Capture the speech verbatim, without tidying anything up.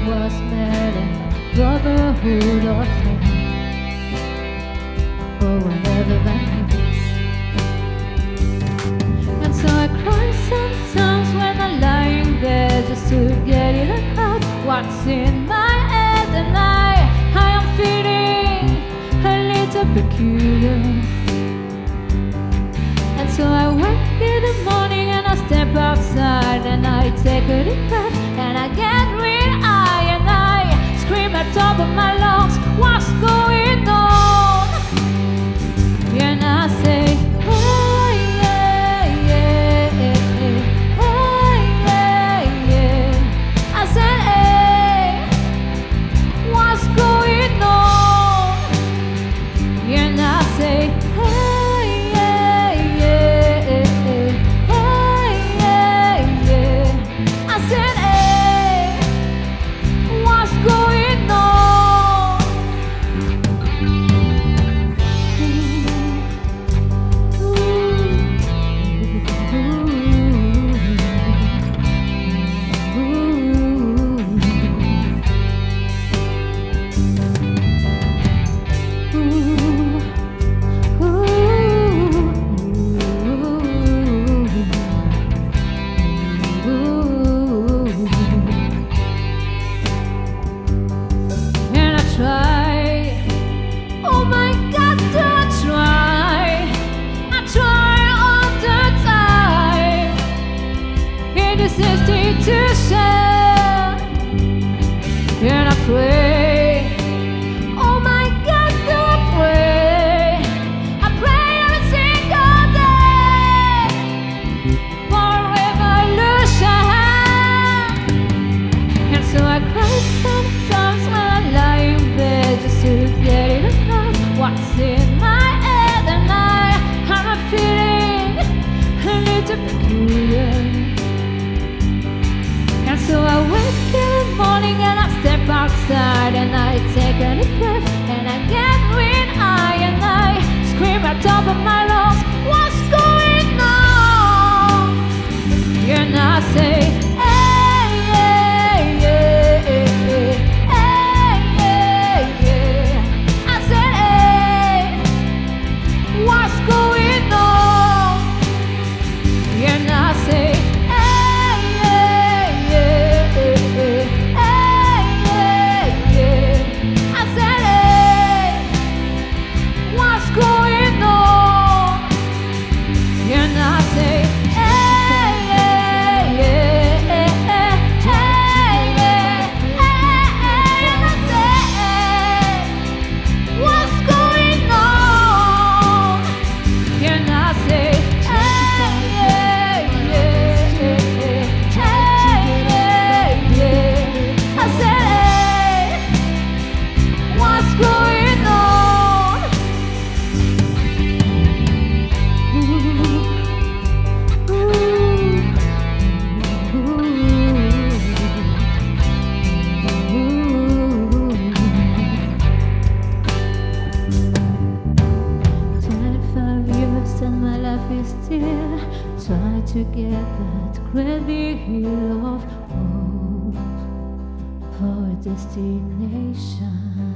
was made in a brotherhood of men, for whatever that means. And so I cry sometimes when I lie in bed just to get it out what's in my head, and I, I am feeling a little peculiar. And so I wake in the morning and I step outside and I take a deep breath and I get real high and I scream at top of my lungs, what's going on? And I say, hey, yeah, yeah, yeah, hey, yeah, yeah. I said, hey, what's going on? And I say, hey, yeah, yeah, hey, yeah, yeah. I said, hey, what's going on? And I pray, oh my God, do I pray? I pray every single day for revolution. And so I cry sometimes when I lie in bed just to get it out what's in my head, and I, I'm feeling a little peculiar. And so I wake in the morning and I step outside and I take a deep breath and I get real high and I scream at top of my lungs, what's going on? And I say, hey, yeah, yeah, yeah, hey, yeah, yeah. I said, hey, what's going on? And I say, try to get that great big hill of hope for a destination.